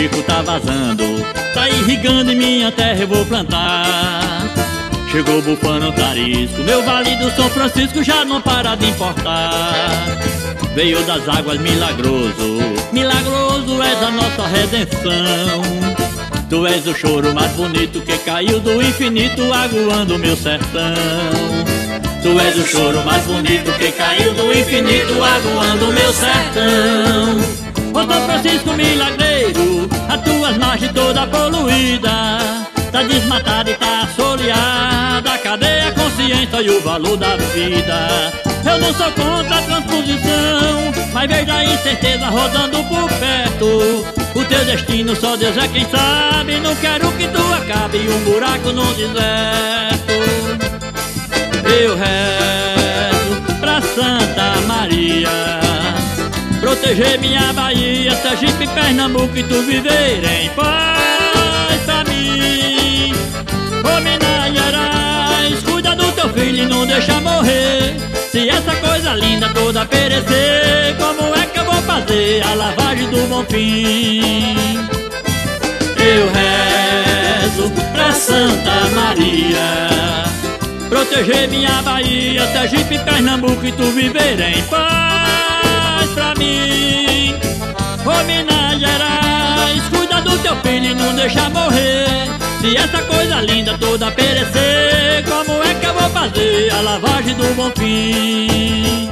Chico tá vazando, tá irrigando em minha terra, eu vou plantar. Chegou bufando tarisco, meu vale do São Francisco já não para de importar. Veio das águas milagroso, milagroso és a nossa redenção. Tu és o choro mais bonito que caiu do infinito, aguando meu sertão. Tu és o choro mais bonito que caiu do infinito, aguando meu sertão. Ô São Francisco milagreiro, as tuas margens toda poluída, tá desmatada e tá assoreada. Cadê a consciência e o valor da vida? Eu não sou contra a transposição, mas vejo a incerteza rodando por perto. O teu destino só Deus é quem sabe. Não quero que tu acabe um buraco no deserto. Eu rezo pra Santa Maria proteger minha Bahia, Sergipe, Pernambuco e tu viver em paz pra mim. Ô Minas Gerais, cuida do teu filho e não deixa morrer. Se essa coisa linda toda perecer, como é que eu vou fazer a lavagem do Bonfim? Eu rezo pra Santa Maria proteger minha Bahia, Sergipe, Pernambuco e tu viver em paz pra mim. Ô Minas Gerais, cuida do teu filho e não deixa morrer. Se essa coisa linda toda perecer, como é que eu vou fazer a lavagem do Bonfim?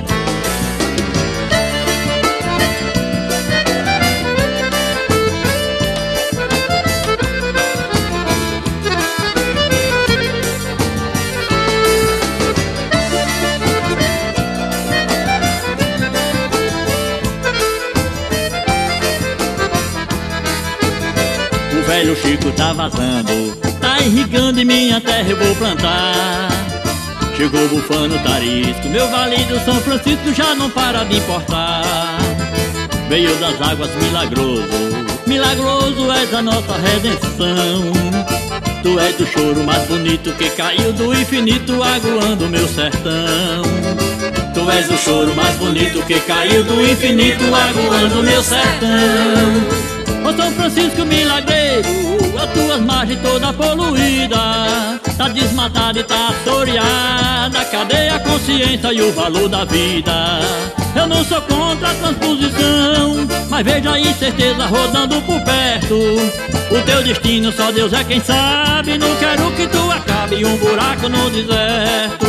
O velho Chico tá vazando, tá irrigando em minha terra, eu vou plantar. Chegou bufando tarisco, meu vale do São Francisco já não para de importar. Veio das águas milagroso, milagroso és a nossa redenção. Tu és o choro mais bonito que caiu do infinito, aguando meu sertão. Tu és o choro mais bonito que caiu do infinito, aguando meu sertão. Ô São Francisco milagreiro, as tuas margens toda poluída, tá desmatada e tá assoreada. Cadê a consciência e o valor da vida? Eu não sou contra a transposição, mas vejo a incerteza rodando por perto. O teu destino só Deus é quem sabe. Não quero que tu acabe um buraco no deserto.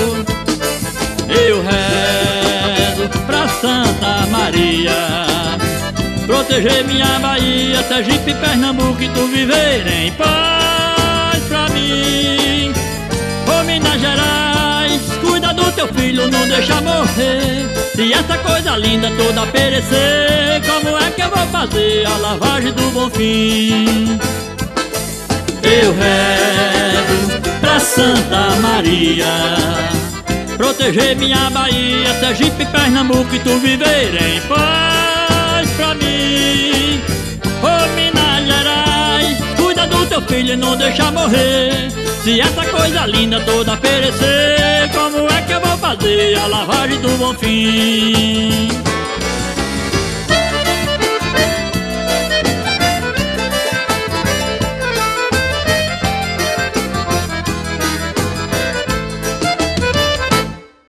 Eu rezo pra Santa Maria proteger minha Bahia, Sergipe, Pernambuco e tu viver em paz pra mim. Ô Minas Gerais, cuida do teu filho, não deixa morrer. Se essa coisa linda toda perecer, como é que eu vou fazer a lavagem do Bonfim? Eu rezo pra Santa Maria proteger minha Bahia, Sergipe, Pernambuco e tu viver em paz pra mim. Ô Minas Gerais, cuida do teu filho e não deixa morrer. Se essa coisa linda toda perecer, como é que eu vou fazer a lavagem do Bonfim?